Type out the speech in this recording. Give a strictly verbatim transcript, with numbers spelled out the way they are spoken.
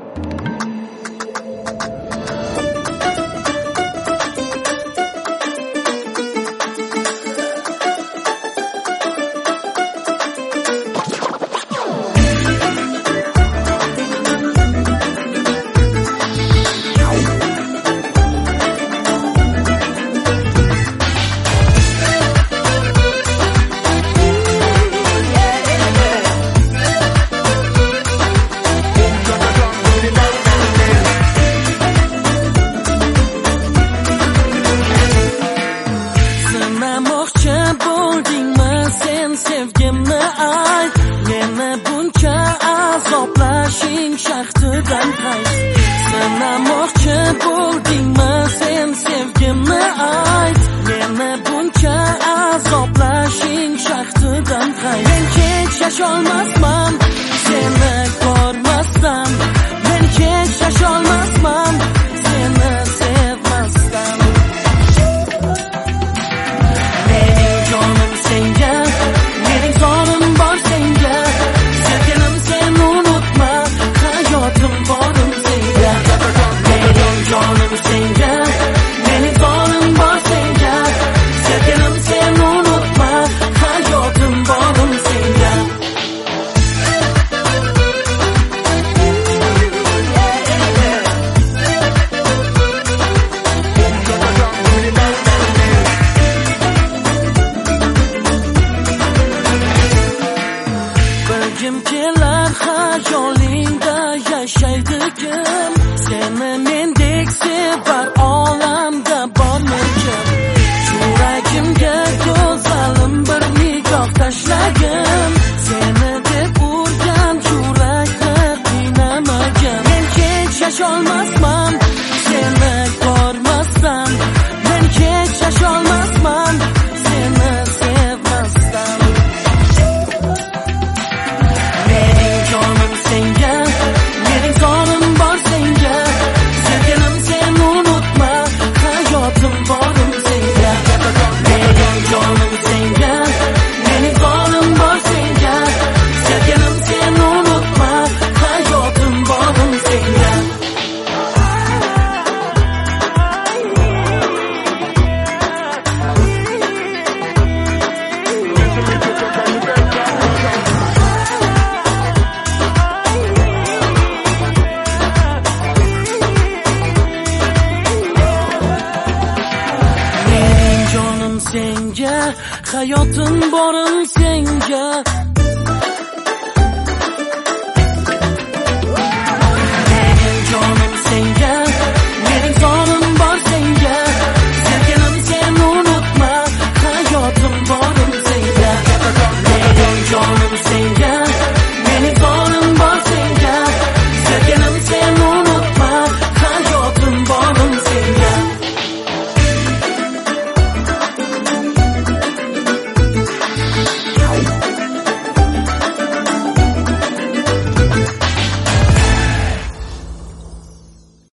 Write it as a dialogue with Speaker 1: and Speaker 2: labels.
Speaker 1: Sevgimni ayt, meni buncha azoblashing shaxtidan qayt. Sinamoqchi bo'ldingmi sen sevgimni ayt, meni buncha azoblashing shaxtidan qayt. Men kechasholmasman seni ko'rmasdan, men kechasholmasman seni sevmasdan. Mening jonim senga, mening zolim bor senga, sevgilim sen unutma, hayotim borim senga. Mening jonim senga, mening zolim bor senga, sevgilim sen unutma, hayotim borim senga. Bilgim kelar xayolingda yashaydi kim, seni mendek sevar olamda bormikin. Yuragimga go'zalim bir nigoh tashlagin, seni deb urgan yurakni qiynamagin. Men kechasholmasman seni ko'rmasdan, men kechasholmasman seni sevmasdan. Mening jonim senga, mening zolim bor senga, sevgilim sen unutma, hayotim borim senga. Mening jonim senga, mening zolim bor senga, sevgilim sen unutma, hayotim borim senga. Mening jonim senga, hayotim borim senga.